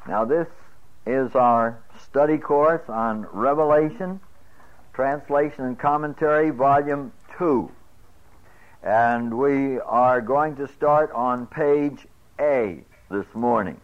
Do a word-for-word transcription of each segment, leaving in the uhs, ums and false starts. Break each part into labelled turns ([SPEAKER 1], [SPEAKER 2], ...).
[SPEAKER 1] Now this is our study course on Revelation, Translation and Commentary, Volume two. And we are going to start on page A this morning.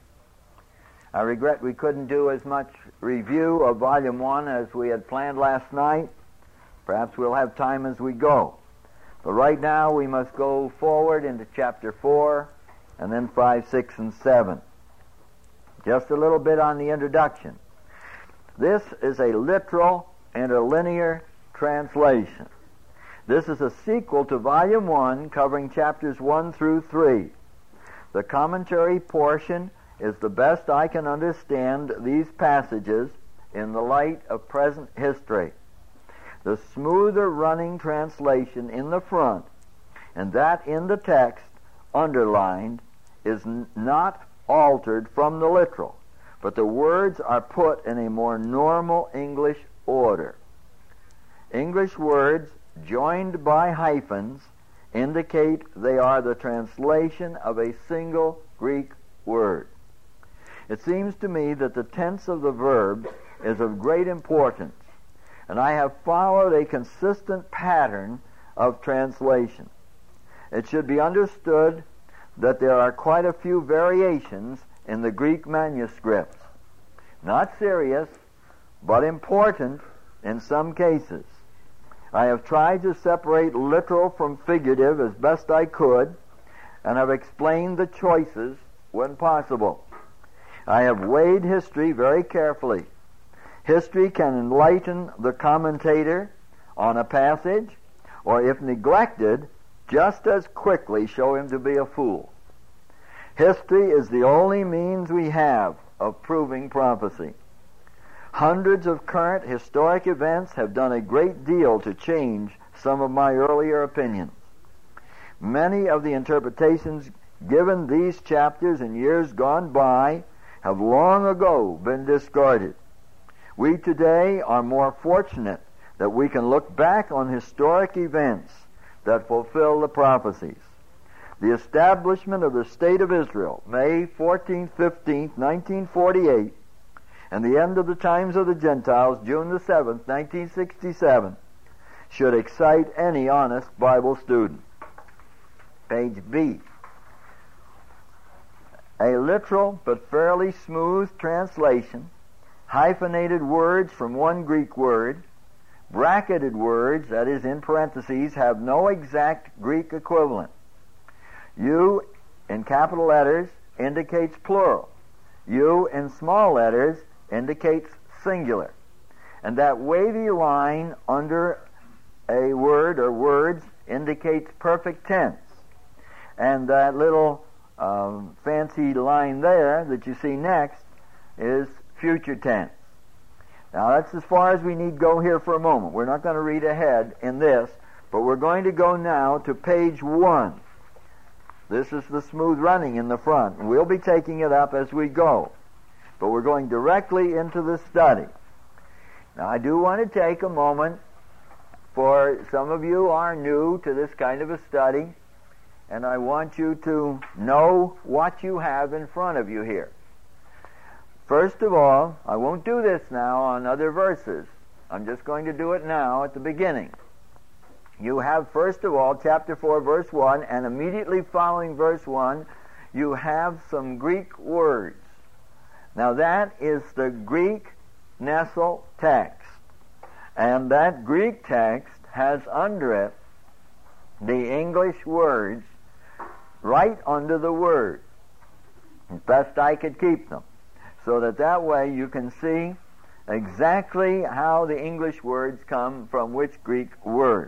[SPEAKER 1] I regret we couldn't do as much review of Volume one as we had planned last night. Perhaps we'll have time as we go. But right now we must go forward into chapter four and then five, six, and seven. Just a little bit on the introduction. This is a literal interlinear translation. This is a sequel to Volume one, covering chapters one through three. The commentary portion is the best I can understand these passages in the light of present history. The smoother running translation in the front, and that in the text, underlined, is n- not altered from the literal, but the words are put in a more normal English order. English words joined by hyphens indicate they are the translation of a single Greek word. It seems to me that the tense of the verb is of great importance, and I have followed a consistent pattern of translation. It should be understood that there are quite a few variations in the Greek manuscripts. Not serious, but important in some cases. I have tried to separate literal from figurative as best I could, and have explained the choices when possible. I have weighed history very carefully. History can enlighten the commentator on a passage, or if neglected, just as quickly show him to be a fool. History is the only means we have of proving prophecy. Hundreds of current historic events have done a great deal to change some of my earlier opinions. Many of the interpretations given these chapters in years gone by have long ago been discarded. We today are more fortunate that we can look back on historic events that fulfill the prophecies. The establishment of the State of Israel, May fourteenth, fifteenth, nineteen forty-eight, and the end of the times of the Gentiles, June the seventh, nineteen sixty-seven, should excite any honest Bible student. Page B. A literal but fairly smooth translation, hyphenated words from one Greek word, bracketed words, that is in parentheses, have no exact Greek equivalent. U in capital letters indicates plural. U in small letters indicates singular. And that wavy line under a word or words indicates perfect tense. And that little um, fancy line there that you see next is future tense. Now that's as far as we need go here for a moment. We're not going to read ahead in this, but we're going to go now to page one. This is the smooth running in the front. We'll be taking it up as we go, but we're going directly into the study. Now I do want to take a moment, for some of you are new to this kind of a study, and I want you to know what you have in front of you here. First of all, I won't do this now on other verses. I'm just going to do it now at the beginning. You have, first of all, chapter four, verse one, and immediately following verse one, you have some Greek words. Now that is the Greek Nestle text. And that Greek text has under it the English words right under the word. As best I could keep them. So that that way you can see exactly how the English words come from which Greek word.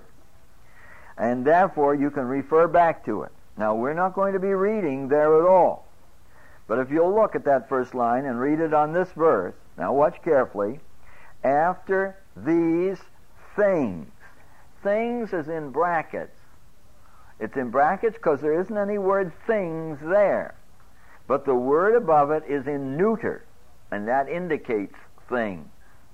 [SPEAKER 1] And therefore you can refer back to it. Now we're not going to be reading there at all. But if you'll look at that first line and read it on this verse, now watch carefully, after these things. Things is in brackets. It's in brackets because there isn't any word things there. But the word above it is in neuter, and that indicates things.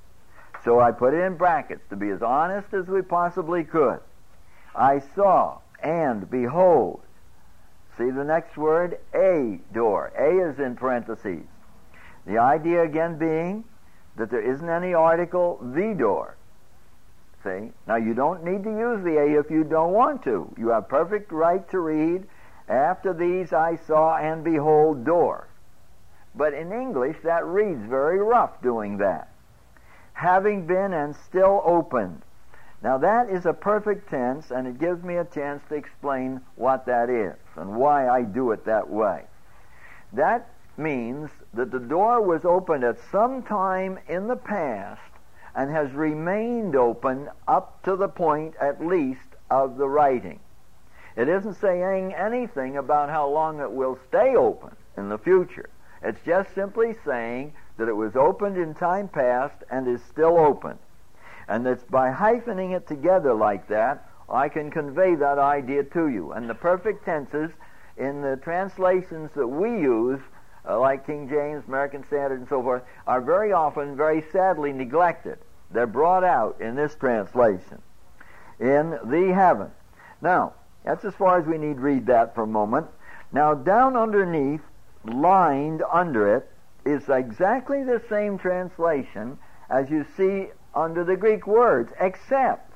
[SPEAKER 1] So I put it in brackets to be as honest as we possibly could. I saw, and behold. See the next word? A door. A is in parentheses. The idea again being that there isn't any article, the door. See? Now you don't need to use the A if you don't want to. You have perfect right to read, after these I saw and behold door. But in English that reads very rough doing that. Having been and still opened. Now that is a perfect tense, and it gives me a chance to explain what that is and why I do it that way. That means that the door was opened at some time in the past and has remained open up to the point, at least, of the writing. It isn't saying anything about how long it will stay open in the future. It's just simply saying that it was opened in time past and is still open. And it's by hyphening it together like that, I can convey that idea to you. And the perfect tenses in the translations that we use, uh, like King James, American Standard, and so forth, are very often, very sadly neglected. They're brought out in this translation, in the heaven. Now, that's as far as we need read that for a moment. Now, down underneath, lined under it, is exactly the same translation as you see under the Greek words, except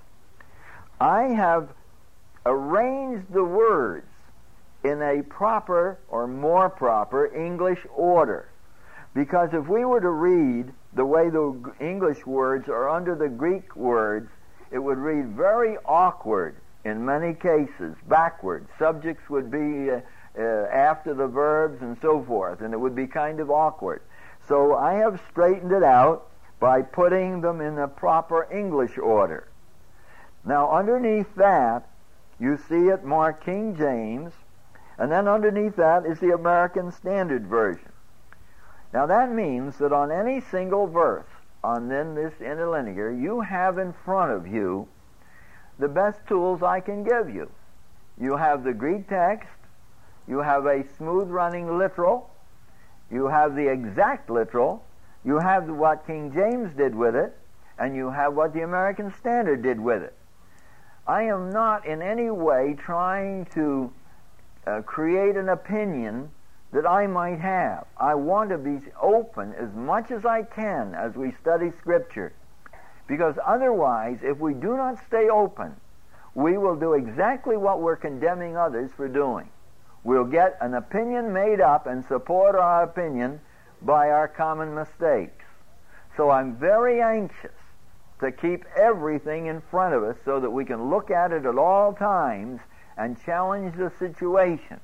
[SPEAKER 1] I have arranged the words in a proper or more proper English order. Because if we were to read the way the English words are under the Greek words, it would read very awkward in many cases, backward. Subjects would be uh, uh, after the verbs and so forth, and it would be kind of awkward. So I have straightened it out by putting them in the proper English order. Now underneath that, you see it marked King James, and then underneath that is the American Standard Version. Now that means that on any single verse on then this interlinear, you have in front of you the best tools I can give you. You have the Greek text, you have a smooth running literal, you have the exact literal, you have what King James did with it, and you have what the American Standard did with it. I am not in any way trying to uh, create an opinion that I might have. I want to be open as much as I can as we study Scripture. Because otherwise, if we do not stay open, we will do exactly what we're condemning others for doing. We'll get an opinion made up and support our opinion by our common mistakes. So I'm very anxious to keep everything in front of us so that we can look at it at all times and challenge the situation.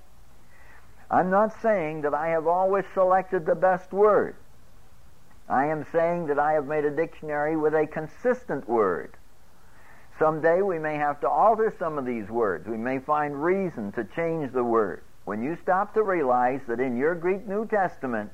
[SPEAKER 1] I'm not saying that I have always selected the best word. I am saying that I have made a dictionary with a consistent word. Someday we may have to alter some of these words. We may find reason to change the word. When you stop to realize that in your Greek New Testament,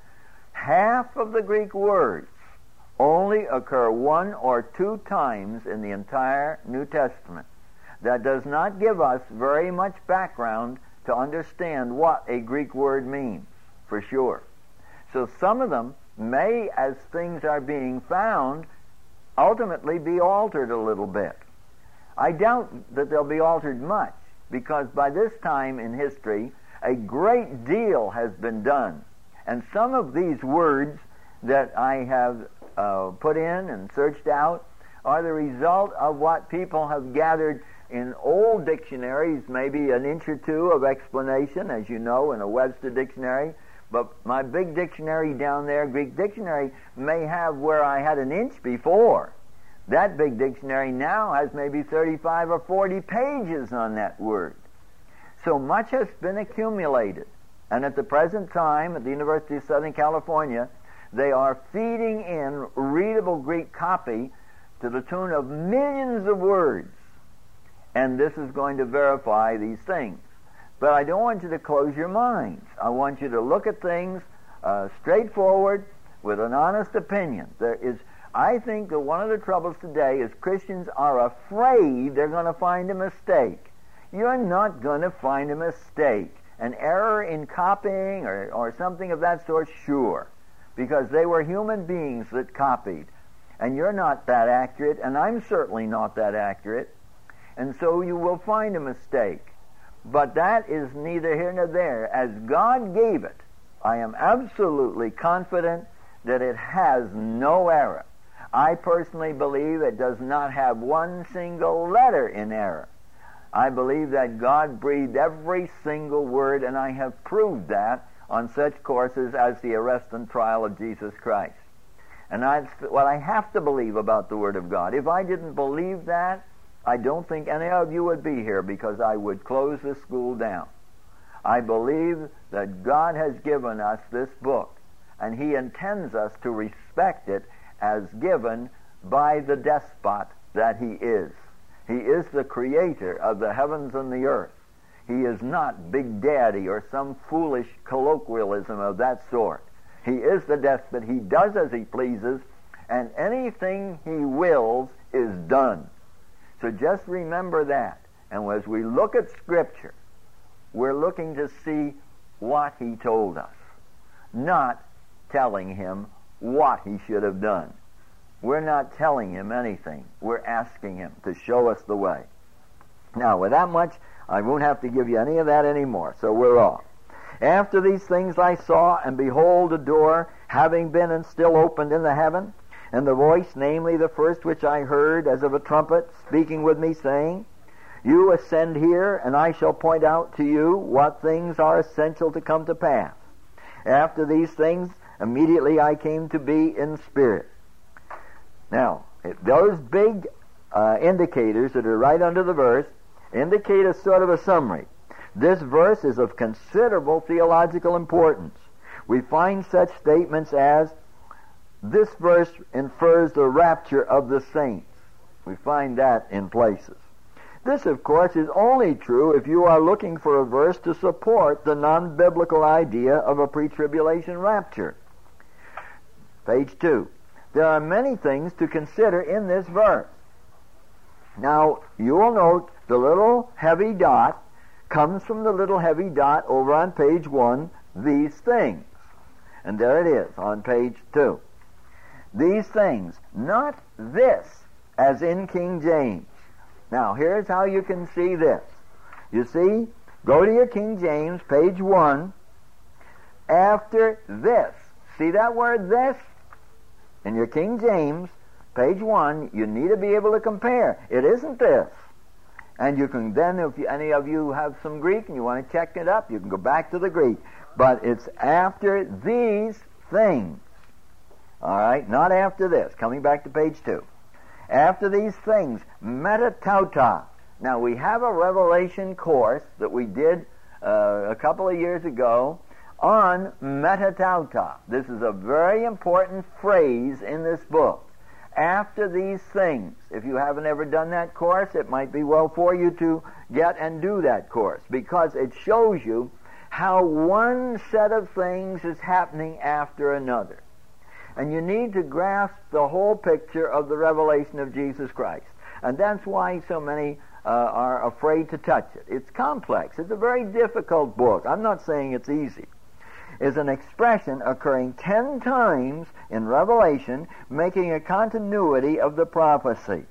[SPEAKER 1] half of the Greek words only occur one or two times in the entire New Testament, that does not give us very much background to understand what a Greek word means, for sure. So some of them may, as things are being found, ultimately be altered a little bit. I doubt that they'll be altered much, because by this time in history, a great deal has been done. And some of these words that I have uh, put in and searched out are the result of what people have gathered in old dictionaries, maybe an inch or two of explanation, as you know, in a Webster dictionary. But my big dictionary down there, Greek dictionary, may have where I had an inch before. That big dictionary now has maybe thirty-five or forty pages on that word. So much has been accumulated. And at the present time, at the University of Southern California, they are feeding in readable Greek copy to the tune of millions of words. And this is going to verify these things. But I don't want you to close your minds. I want you to look at things uh, straightforward with an honest opinion. There is, I think that one of the troubles today is Christians are afraid they're going to find a mistake. You're not going to find a mistake. An error in copying or, or something of that sort, sure. Because they were human beings that copied. And you're not that accurate, and I'm certainly not that accurate. And so you will find a mistake. But that is neither here nor there. As God gave it, I am absolutely confident that it has no error. I personally believe it does not have one single letter in error. I believe that God breathed every single word, and I have proved that on such courses as the arrest and trial of Jesus Christ. And that's what I have to believe about the Word of God. If I didn't believe that, I don't think any of you would be here, because I would close this school down. I believe that God has given us this book, and He intends us to respect it as given by the despot that He is. He is the creator of the heavens and the earth. He is not Big Daddy or some foolish colloquialism of that sort. He is the despot. He does as He pleases, and anything He wills is done. So just remember that. And as we look at Scripture, we're looking to see what He told us, not telling Him what He should have done. We're not telling Him anything. We're asking Him to show us the way. Now, with that much, I won't have to give you any of that anymore, so we're off. After these things I saw, and behold, a door, having been and still opened in the heaven, and the voice, namely the first which I heard, as of a trumpet, speaking with me, saying, You ascend here, and I shall point out to you what things are essential to come to pass. After these things, immediately I came to be in spirit. Now, those big uh, indicators that are right under the verse indicate a sort of a summary. This verse is of considerable theological importance. We find such statements as, this verse infers the rapture of the saints. We find that in places. This, of course, is only true if you are looking for a verse to support the non-biblical idea of a pre-tribulation rapture. Page two. There are many things to consider in this verse. Now, you will note the little heavy dot comes from the little heavy dot over on page one, these things. And there it is on page two. These things, not this, as in King James. Now, here's how you can see this. You see, go to your King James, page one, after this. See that word, this? In your King James, page one, you need to be able to compare. It isn't this. And you can then, if you, any of you have some Greek and you want to check it up, you can go back to the Greek. But it's after these things. All right? Not after this. Coming back to page two. After these things, metatauta. Now, we have a Revelation course that we did uh, a couple of years ago on metatauta. This is a very important phrase in this book. After these things. If you haven't ever done that course, it might be well for you to get and do that course, because it shows you how one set of things is happening after another. And you need to grasp the whole picture of the revelation of Jesus Christ. And that's why so many uh, are afraid to touch it. It's complex. It's a very difficult book. I'm not saying it's easy. Is an expression occurring ten times in Revelation, making a continuity of the prophecy.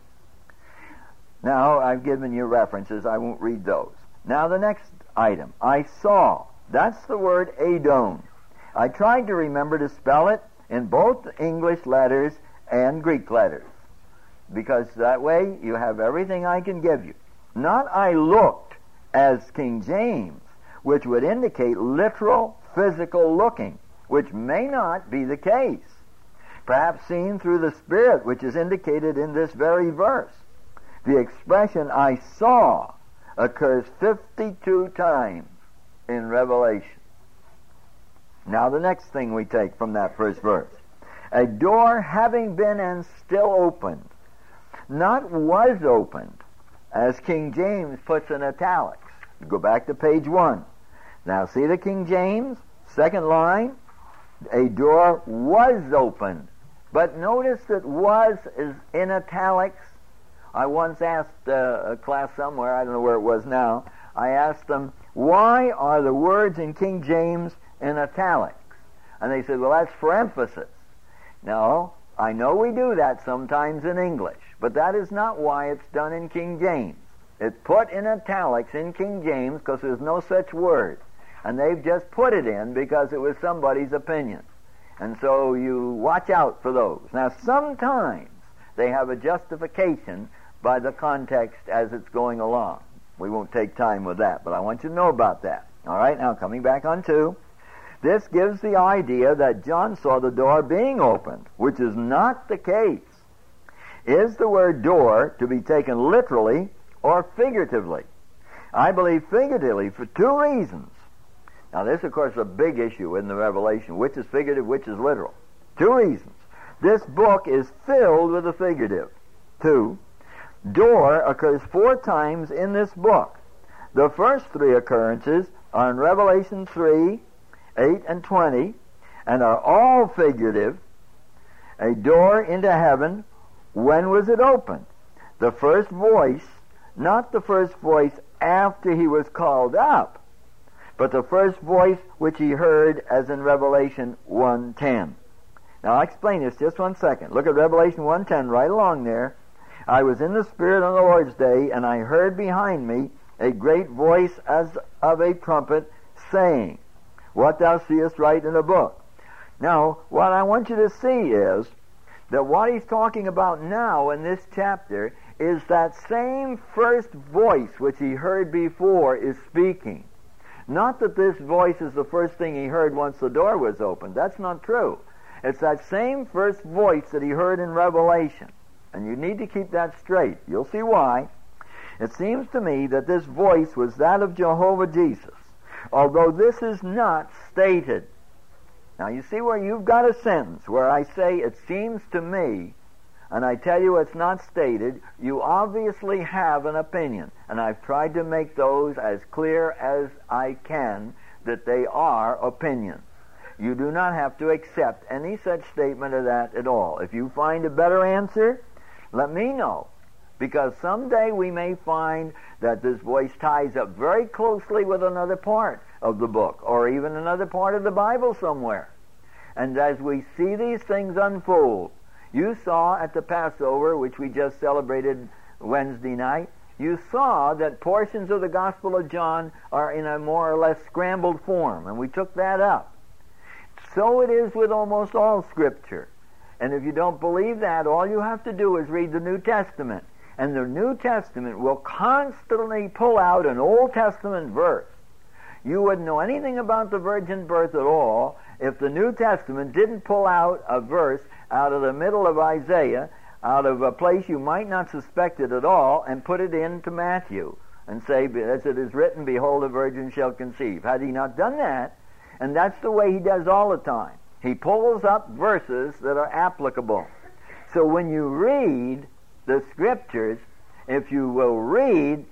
[SPEAKER 1] Now, I've given you references. I won't read those. Now, the next item. I saw. That's the word Adon. I tried to remember to spell it in both English letters and Greek letters, because that way you have everything I can give you. Not I looked, as King James, which would indicate literal physical looking, which may not be the case. Perhaps seen through the Spirit, which is indicated in this very verse. The expression I saw occurs fifty-two times in Revelation. Now the next thing we take from that first verse. A door having been and still opened. Not was opened, as King James puts in italics. Go back to page one. Now see the King James, second line, a door was opened. But notice that was is in italics. I once asked uh, a class somewhere, I don't know where it was now, I asked them, why are the words in King James in italics? And they said, well, that's for emphasis. No, I know we do that sometimes in English, but that is not why it's done in King James. It's put in italics in King James because there's no such word. And they've just put it in because it was somebody's opinion. And so you watch out for those. Now, sometimes they have a justification by the context as it's going along. We won't take time with that, but I want you to know about that. All right, now coming back on two. This gives the idea that John saw the door being opened, which is not the case. Is the word door to be taken literally or figuratively? I believe figuratively for two reasons. Now this, of course, is a big issue in the Revelation. Which is figurative, which is literal? Two reasons. This book is filled with the figurative. Two, door occurs four times in this book. The first three occurrences are in Revelation three, eight, and twenty, and are all figurative. A door into heaven, when was it opened? The first voice, not the first voice after he was called up, but the first voice which he heard as in Revelation one ten. Now I'll explain this just one second. Look at Revelation one ten right along there. I was in the Spirit on the Lord's day, and I heard behind me a great voice as of a trumpet saying, What thou seest write in a book. Now, what I want you to see is that what he's talking about now in this chapter is that same first voice which he heard before is speaking. Not that this voice is the first thing he heard once the door was opened. That's not true. It's that same first voice that he heard in Revelation. And you need to keep that straight. You'll see why. It seems to me that this voice was that of Jehovah Jesus, although this is not stated. Now you see where you've got a sentence where I say it seems to me, and I tell you it's not stated. You obviously have an opinion, and I've tried to make those as clear as I can that they are opinions. You do not have to accept any such statement of that at all. If you find a better answer, let me know, because someday we may find that this voice ties up very closely with another part of the book, or even another part of the Bible somewhere. And as we see these things unfold, you saw at the Passover, which we just celebrated Wednesday night, you saw that portions of the Gospel of John are in a more or less scrambled form, and we took that up. So it is with almost all Scripture. And if you don't believe that, all you have to do is read the New Testament. And the New Testament will constantly pull out an Old Testament verse. You wouldn't know anything about the virgin birth at all if the New Testament didn't pull out a verse out of the middle of Isaiah, out of a place you might not suspect it at all, and put it into Matthew and say, as it is written, Behold, a virgin shall conceive. Had he not done that, and that's the way he does all the time, he pulls up verses that are applicable. So when you read the Scriptures, if you will read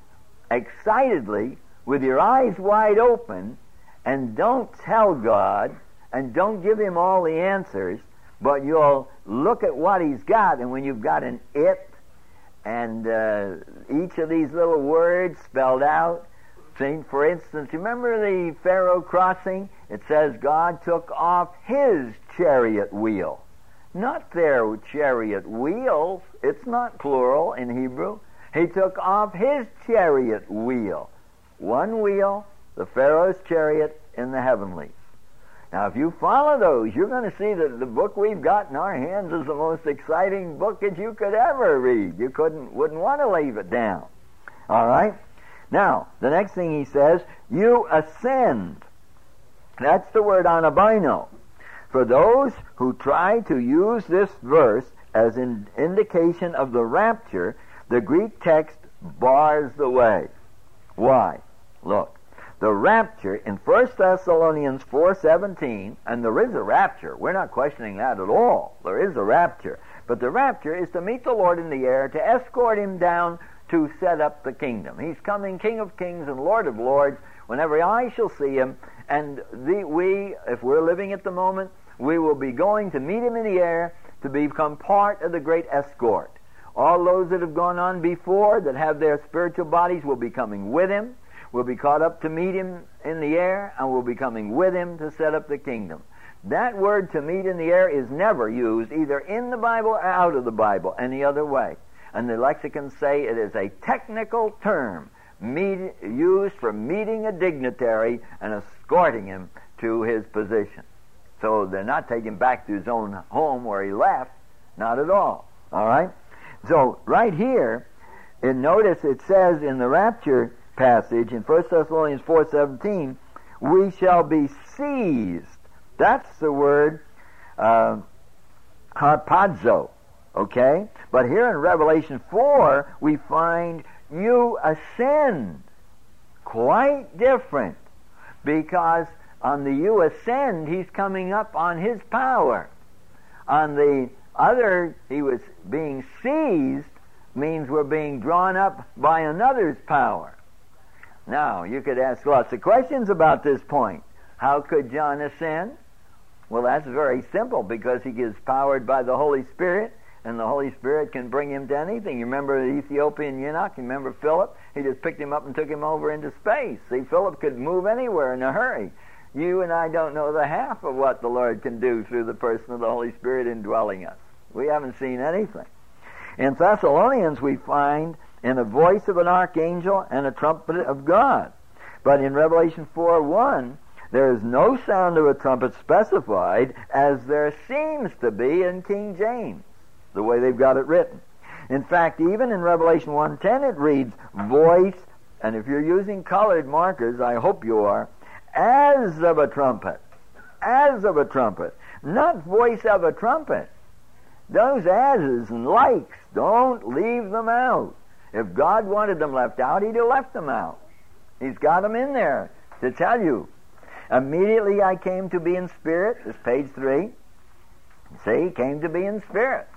[SPEAKER 1] excitedly with your eyes wide open and don't tell God and don't give him all the answers, but you'll look at what he's got, and when you've got an it and uh, each of these little words spelled out, see, for instance, remember the Pharaoh crossing? It says God took off his chariot wheel. Not their chariot wheels. It's not plural in Hebrew. He took off his chariot wheel. One wheel, the Pharaoh's chariot in the heavenlies. Now, if you follow those, you're going to see that the book we've got in our hands is the most exciting book that you could ever read. You couldn't, wouldn't want to leave it down. All right? Now, the next thing he says, you ascend. That's the word anabino. For those who try to use this verse as an indication of the rapture, the Greek text bars the way. Why? Look, the rapture in First Thessalonians four seventeen, and there is a rapture. We're not questioning that at all. There is a rapture. But the rapture is to meet the Lord in the air, to escort him down to set up the kingdom. He's coming King of kings and Lord of lords when every eye shall see him. And the, we, if we're living at the moment, we will be going to meet him in the air to become part of the great escort. All those that have gone on before, that have their spiritual bodies, will be coming with him, will be caught up to meet him in the air, and will be coming with him to set up the kingdom. That word to meet in the air is never used either in the Bible or out of the Bible, any other way. And the lexicons say it is a technical term meet, used for meeting a dignitary and escorting him to his position. So they're not taking him back to his own home where he left. Not at all. All right? So right here, and notice it says in the rapture passage in First Thessalonians four seventeen, we shall be seized. That's the word uh, harpazo. Okay? But here in Revelation four, we find you ascend. Quite different. Because on the you ascend, he's coming up on his power. On the other, he was being seized, means we're being drawn up by another's power. Now, you could ask lots of questions about this point. How could John ascend? Well, that's very simple, because he is powered by the Holy Spirit, and the Holy Spirit can bring him to anything. You remember the Ethiopian eunuch? You remember Philip? He just picked him up and took him over into space. See, Philip could move anywhere in a hurry. You and I don't know the half of what the Lord can do through the person of the Holy Spirit indwelling us. We haven't seen anything. In Thessalonians, we find in the voice of an archangel and a trumpet of God. But in Revelation four one, there is no sound of a trumpet specified, as there seems to be in King James, the way they've got it written. In fact, even in Revelation one ten, it reads, voice, and if you're using colored markers, I hope you are, as of a trumpet. As of a trumpet. Not voice of a trumpet. Those as's and likes, don't leave them out. If God wanted them left out, he'd have left them out. He's got them in there to tell you. Immediately I came to be in spirit. This is page three. See, came to be in spirit.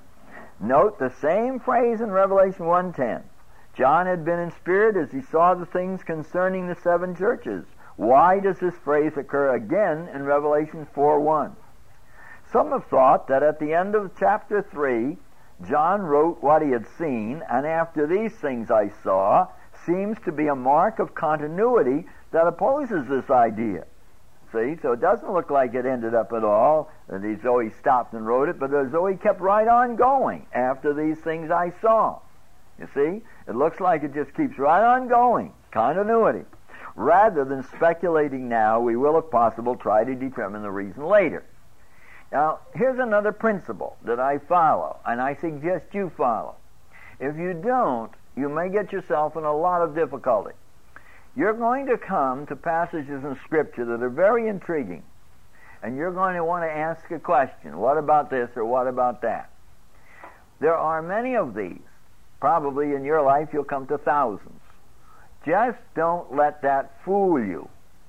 [SPEAKER 1] Note the same phrase in Revelation one ten. John had been in spirit as he saw the things concerning the seven churches. Why does this phrase occur again in Revelation four one? Some have thought that at the end of chapter three, John wrote what he had seen, and after these things I saw, seems to be a mark of continuity that opposes this idea. See, so it doesn't look like it ended up at all, that he's always stopped and wrote it, but as though he kept right on going after these things I saw. You see, it looks like it just keeps right on going, continuity. Rather than speculating now, we will, if possible, try to determine the reason later. Now, here's another principle that I follow, and I suggest you follow. If you don't, you may get yourself in a lot of difficulty. You're going to come to passages in Scripture that are very intriguing, and you're going to want to ask a question. What about this or what about that? There are many of these. Probably in your life you'll come to thousands. Just don't let that fool you.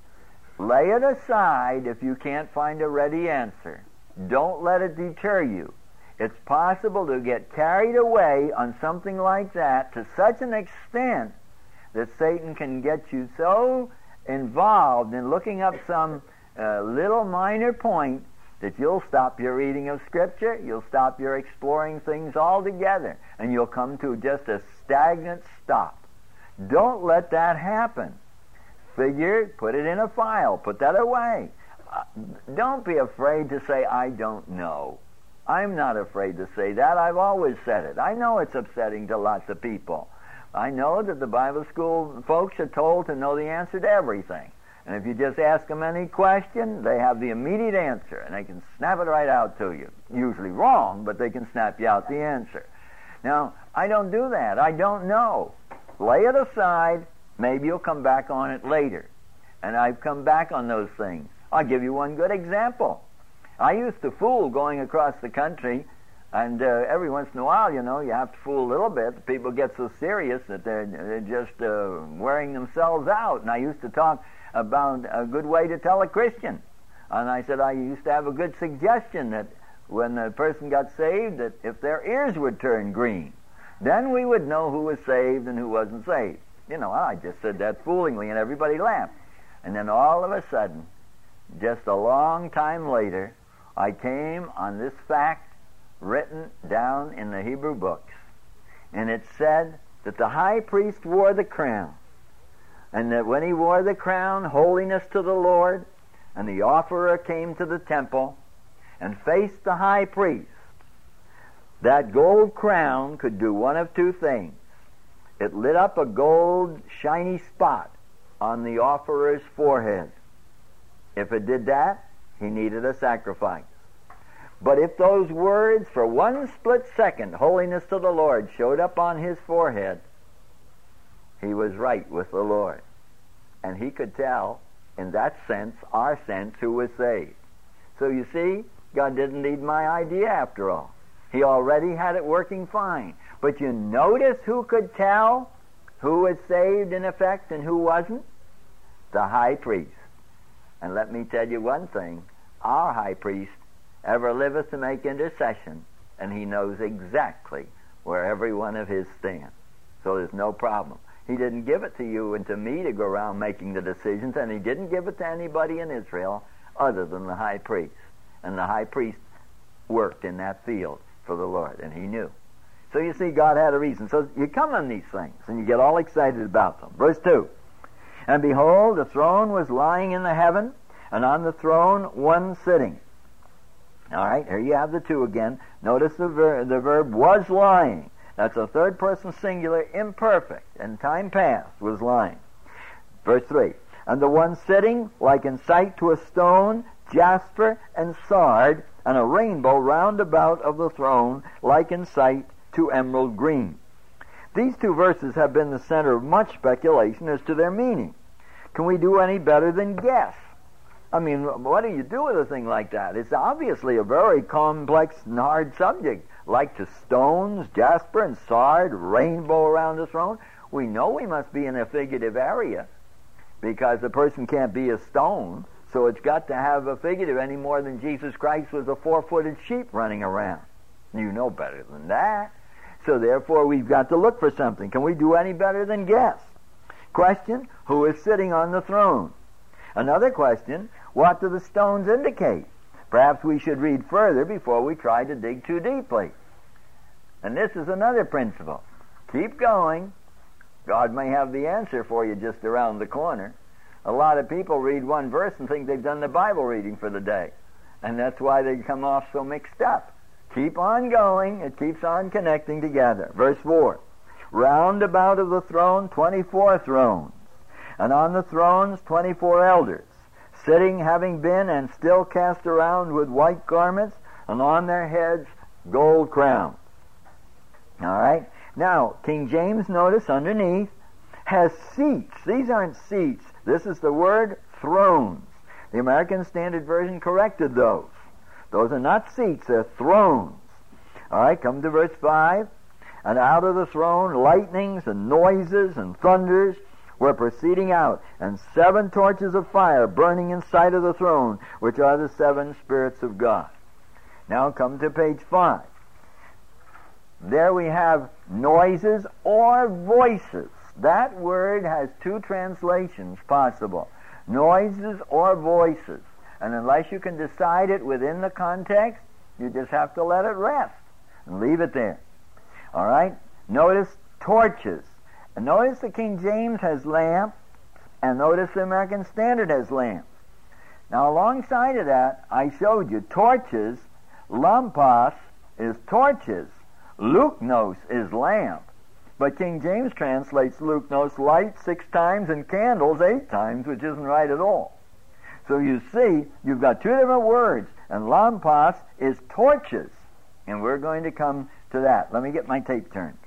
[SPEAKER 1] Lay it aside if you can't find a ready answer. Don't let it deter you. It's possible to get carried away on something like that to such an extent that Satan can get you so involved in looking up some uh, little minor point that you'll stop your reading of Scripture, you'll stop your exploring things altogether, and you'll come to just a stagnant stop. Don't let that happen. Figure, put it in a file, put that away. Uh, don't be afraid to say, I don't know. I'm not afraid to say that. I've always said it. I know it's upsetting to lots of people. I know that the Bible school folks are told to know the answer to everything. And if you just ask them any question, they have the immediate answer, and they can snap it right out to you. Usually wrong, but they can snap you out the answer. Now, I don't do that. I don't know. Lay it aside. Maybe you'll come back on it later. And I've come back on those things. I'll give you one good example. I used to fool going across the country, and uh, every once in a while, you know, you have to fool a little bit. People get so serious that they're, they're just uh, wearing themselves out. And I used to talk about a good way to tell a Christian. And I said I used to have a good suggestion that when the person got saved, that if their ears would turn green, then we would know who was saved and who wasn't saved. You know, I just said that foolingly, and everybody laughed. And then all of a sudden, just a long time later, I came on this fact written down in the Hebrew books. And it said that the high priest wore the crown. And that when he wore the crown, holiness to the Lord, and the offerer came to the temple and faced the high priest, that gold crown could do one of two things. It lit up a gold shiny spot on the offerer's forehead. If it did that, He needed a sacrifice. But if those words, for one split second, holiness to the Lord, showed up on his forehead, he was right with the Lord. And he could tell, in that sense, our sense, who was saved. So you see, God didn't need my idea after all. He already had it working fine. But you notice who could tell who was saved in effect and who wasn't? The high priest. And let me tell you one thing. Our high priest ever liveth to make intercession, and he knows exactly where every one of his stands. So there's no problem. He didn't give it to you and to me to go around making the decisions, and he didn't give it to anybody in Israel other than the high priest. And the high priest worked in that field for the Lord, and he knew. So you see, God had a reason. So you come on these things, and you get all excited about them. Verse two. And behold, the throne was lying in the heaven, and on the throne one sitting. All right, here you have the two again. Notice the, ver- the verb was lying. That's a third person singular, imperfect, and time past was lying. Verse three. And the one sitting, like in sight to a stone, jasper and sard, and a rainbow round about of the throne, like in sight to emerald green. These two verses have been the center of much speculation as to their meaning. Can we do any better than guess? I mean, what do you do with a thing like that? It's obviously a very complex and hard subject, like to stones, jasper and sard, rainbow around the throne. We know we must be in a figurative area, because a person can't be a stone, so it's got to have a figurative any more than Jesus Christ was a four-footed sheep running around. You know better than that. So therefore, we've got to look for something. Can we do any better than guess? Question, who is sitting on the throne? Another question, what do the stones indicate? Perhaps we should read further before we try to dig too deeply. And this is another principle. Keep going. God may have the answer for you just around the corner. A lot of people read one verse and think they've done the Bible reading for the day. And that's why they come off so mixed up. Keep on going. It keeps on connecting together. Verse four. Round about of the throne, twenty-four thrones. And on the thrones, twenty-four elders, sitting, having been and still cast around with white garments, and on their heads gold crowns. All right? Now, King James, notice underneath, has seats. These aren't seats. This is the word thrones. The American Standard Version corrected those. Those are not seats, they're thrones. All right, come to verse five. And out of the throne lightnings and noises and thunders were proceeding out, and seven torches of fire burning in sight of the throne, which are the seven spirits of God. Now come to page five. There we have noises or voices. That word has two translations possible. Noises or voices. And unless you can decide it within the context, you just have to let it rest and leave it there. All right? Notice torches. And notice the King James has lamps, and notice the American Standard has lamps. Now alongside of that, I showed you torches. Lampos is torches. Luknos is lamp. But King James translates luknos light six times and candles eight times, which isn't right at all. So you see, you've got two different words, and lampos is torches. And we're going to come to that. Let me get my tape turned.